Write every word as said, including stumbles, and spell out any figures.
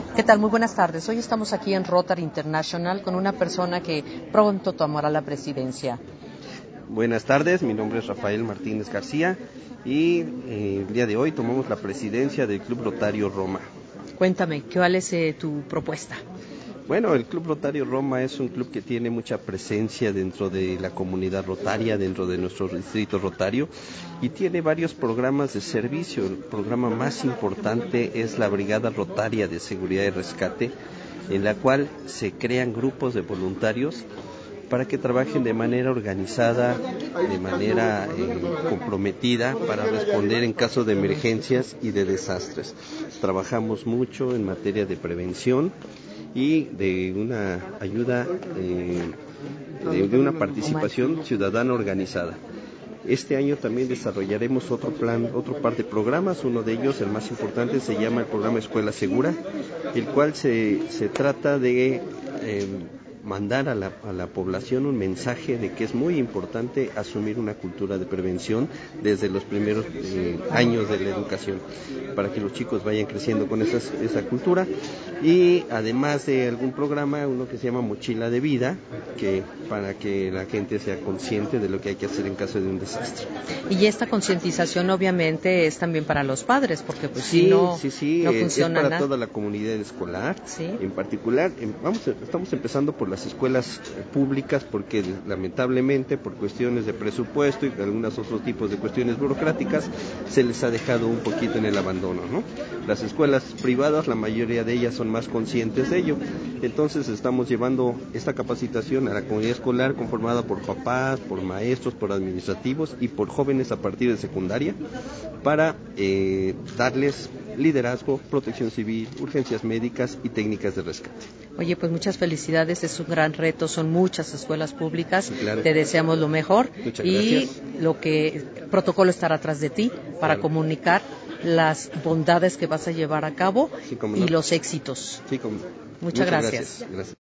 ¿Qué tal? Muy buenas tardes. Hoy estamos aquí en Rotary International con una persona que pronto tomará la presidencia. Buenas tardes, mi nombre es Rafael Martínez García y eh, el día de hoy tomamos la presidencia del Club Rotario Roma. Cuéntame, ¿cuál es eh, tu propuesta? Bueno, el Club Rotario Roma es un club que tiene mucha presencia dentro de la comunidad rotaria, dentro de nuestro distrito rotario, y tiene varios programas de servicio. El programa más importante es la Brigada Rotaria de Seguridad y Rescate, en la cual se crean grupos de voluntarios para que trabajen de manera organizada, de manera eh, comprometida para responder en caso de emergencias y de desastres. Trabajamos mucho en materia de prevención y de una ayuda, eh, de, de una participación ciudadana organizada. Este año también desarrollaremos otro plan, otro par de programas. Uno de ellos, el más importante, se llama el programa Escuela Segura, el cual se, se trata de eh, mandar a la, a la población un mensaje de que es muy importante asumir una cultura de prevención desde los primeros eh, años de la educación, para que los chicos vayan creciendo con esas, esa cultura. Y además de algún programa, uno que se llama Mochila de Vida, que para que la gente sea consciente de lo que hay que hacer en caso de un desastre. Y esta concientización obviamente es también para los padres, porque pues sí, si no, sí, sí, no es, funciona es para nada. toda la comunidad escolar, ¿Sí? En particular, en, vamos, estamos empezando por las escuelas eh, públicas, porque lamentablemente por cuestiones de presupuesto y algunos otros tipos de cuestiones burocráticas se les ha dejado un poquito en el abandono, ¿no? Las escuelas privadas, la mayoría de ellas son más conscientes de ello. Entonces estamos llevando esta capacitación a la comunidad escolar conformada por papás, por maestros, por administrativos y por jóvenes a partir de secundaria, para eh, darles liderazgo, protección civil, urgencias médicas y técnicas de rescate. Oye, pues muchas felicidades, es un gran reto, son muchas escuelas públicas, Sí, claro. Te deseamos lo mejor. Muchas y gracias. Lo que el protocolo estará atrás de ti para Claro. comunicar las bondades que vas a llevar a cabo Sí, cómo y no. los éxitos. Sí, cómo no. Muchas, Muchas gracias. gracias. Gracias.